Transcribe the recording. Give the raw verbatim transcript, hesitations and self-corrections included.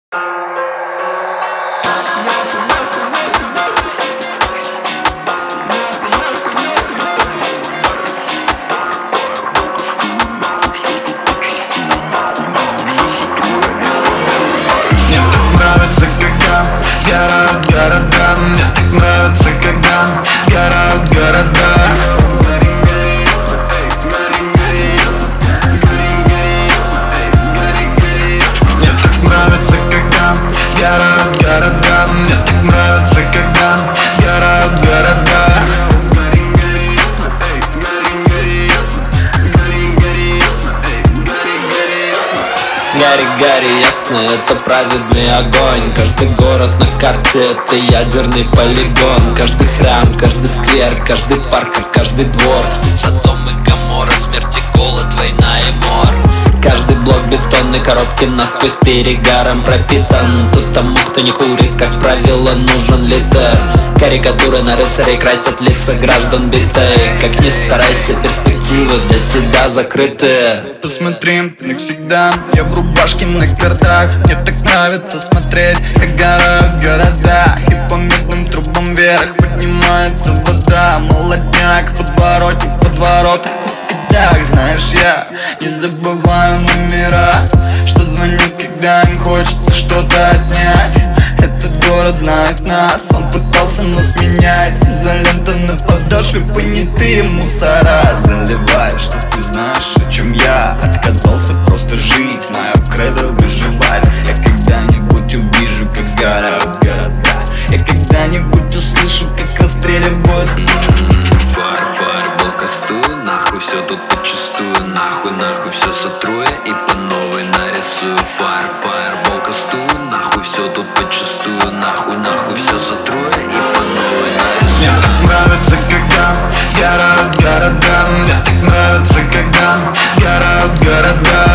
Сгорают города, мне так нравится, когда сгорают города. Мне так нравится, когда сгорают города, мне так нравится, когда сгорают города. Гори, гори, ясно, это праведный огонь. Каждый город на карте — это ядерный полигон. Каждый храм, каждый сквер, каждый парк, как каждый двор. Содом и Гоморра, смерть и голод, война и мор. Каждый блок бетонной коробки насквозь перегаром пропитан. Тут тому, кто не курит, как правило, нужен литр. Карикатуры на рыцарей красят лица граждан битой. Как ни старайся, перспективы для тебя закрыты. Посмотри, навсегда я в рубашке на картах. Мне так нравится смотреть, как сгорают города. И по медным трубам вверх поднимается вода. Молодняк в подворотне, в подворотах, в пятях. Знаешь, я не забываю номера, что звонят, когда им хочется что-то отнять. Этот город знает нас, он пытался нас менять. Изолента на подошве, понятые мусора. Заливаешь, что ты знаешь, о чем я. Отказался просто жить, мое кредо выживать. Я когда-нибудь увижу, как сгорают города. Я когда-нибудь услышу, как расстреливают. Фар, фар, был косту, нахуй все тут подчистую. Нахуй, нахуй все сотру я и по новой нарисую. Фар, фар, был косту, нахуй все тут подчистую. Нахуй, нахуй все сотру я и по новой нарисую. Мне так нравится, когда сгорают города. Мне так нравится, когда сгорают города.